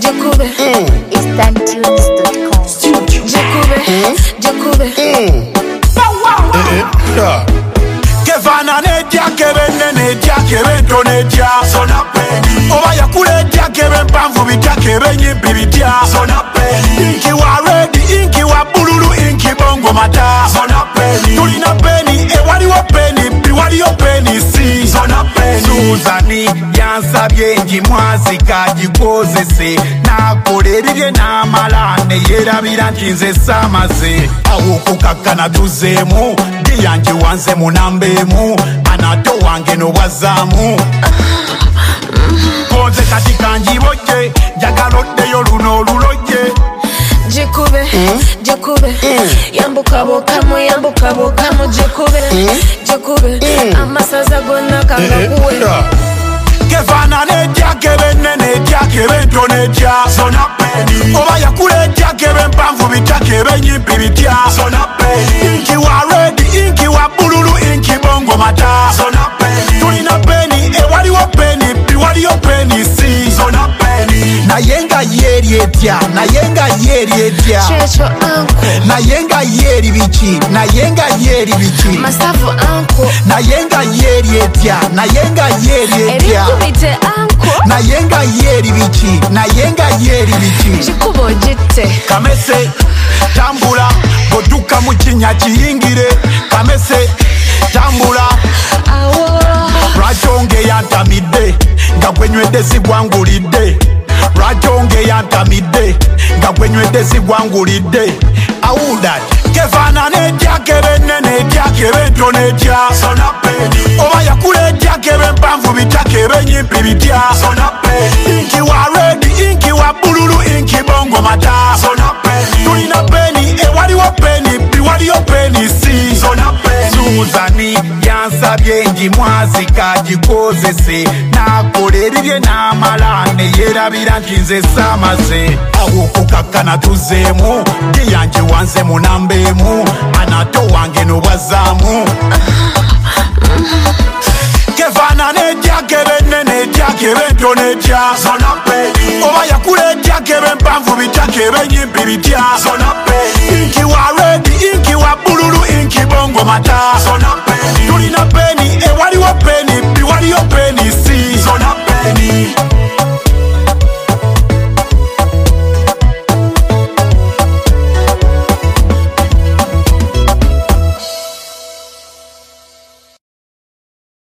Jekube, InstantTunes.com. Jekube, Kevana neja kebenne neja kebento neja sona peni oba yakule neja kebempanvu bitya kebenyimpi bitya sona peni inki wa red inki wa bululu inki bongo mata sona peni tulina peni ewaliwo peni biwaliyo peni si sona peni Suzani yansabye njimwazika gikozese nakolererye n'amalane yerabira nti nze samaze awo kukakkana tuzeemu yange wanze munambemu anato wange no bwazamu konze kati kanjibojje jagaloddeyo luno olulojje Jekube, yambuka bokamu Jekube, amasaza gonna kangakuwe Kevana neja kebenne neja kebento neja sona peni oba yakule neja kebempanvu bitya kebenyimpi bitya sona peni inki wa red inki wa bululu inki bongo mata sona peni tulina peni ewaliwo peni biwaliyo peni si sona peni nayenga yeri etya Checho anko nayenga yeri bichi Masavu anko nayenga yeri etya Erikubite anko nayenga yeri bichi Jikubo jite kamese tambula goduka mu kinya kiyingire kamese tambula Awo lwajonge yantamidde nga gwenywedde sigwangulidde lwajonge yantamidde nga gwenywedde sigwangulidde awudat kevana neja kebenne neja kebento neja sona peni oba yakule neja kebempanvu bitya kebenyimpi bitya sona peni inki wa red inki wa bululu inki bongo mata sona peni tulina peni ewaliwo peni biwaliyo peni si sona peni Suzani yansabye njimwazika gikozese nakolererye n'amalane yerabira nti nze samaze awo kukakkana tuzeemu yange wanze munambemu anato wange no bwazamu Kevana neja kebenne neja kebento neja sona peni oba yakule neja kebempanvu bitya kebenyimpi bitya sona peni inki wa red inki wa bululu inki bongo mata sona peni tulina peni ewaliwo peni